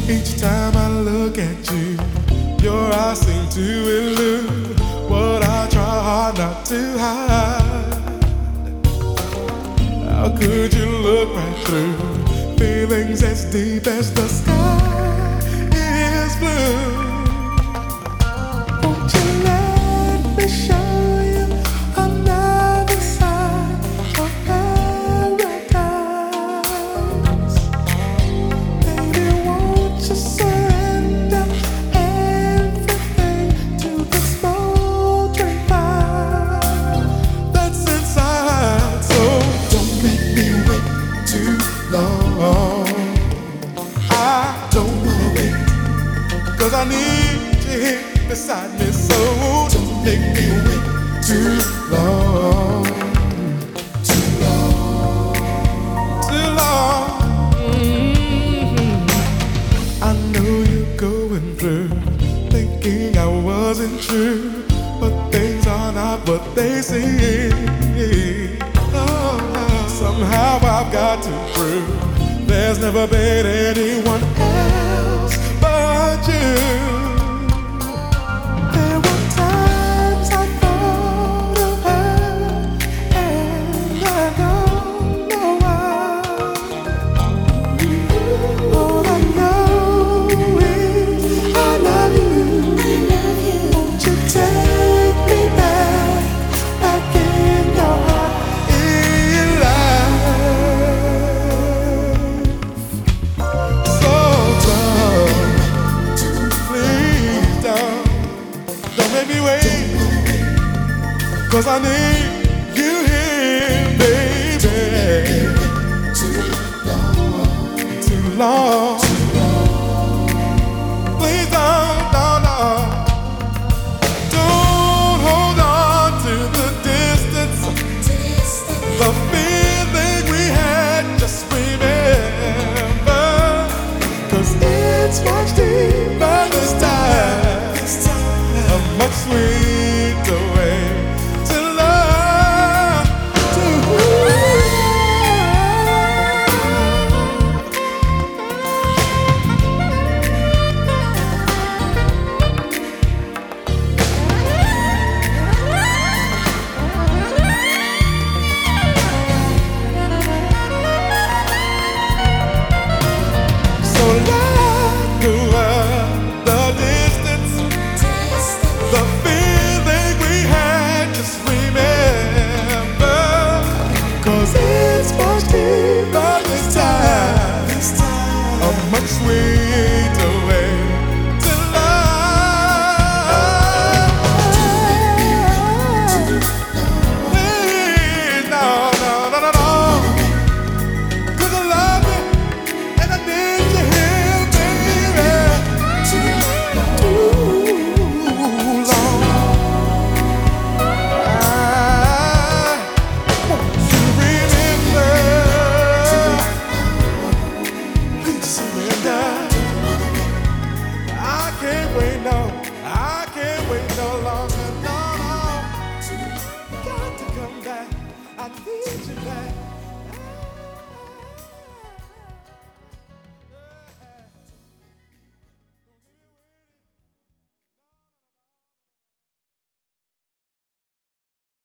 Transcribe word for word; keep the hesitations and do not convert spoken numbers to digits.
Each time I look at you, your eyes seem to elude what I try hard not to hide. How could you look right through feelings as deep as the sky is blue? Won't you let me show you another side of paradise? Baby, won't you surrender everything to the smoldering fire that's inside? So don't make me wait too long. I don't wanna wait, 'cause I need you here beside me. So don't make me wait too long. Too long. Too long. Mm-hmm. I know you're going through thinking I wasn't true, but things are not what they seem. Oh, somehow I've got to prove there's never been anyone else but you. There were times I thought of her, and I don't know why. All I know is I love you. Won't you take me back, back in your heart, in life? So don't, please don't, don't make me wait, 'cause I need you here, baby. Too long, too long. Please don't, don't, don't. Don't hold on to the distance. The feeling we had, just remember, 'cause it's much deeper this time. A much sweeter way to love, to so like the world, the distance, the feeling we had, just remember, 'cause it's much deeper this time. A much sweeter way to love. Please, no, no, no, no, no. 'Cause I love you and I need you here, baby. Too long. I want you to remember. Please surrender. I can't wait no, I can't wait no longer, no, no. Got to come back, I need you back.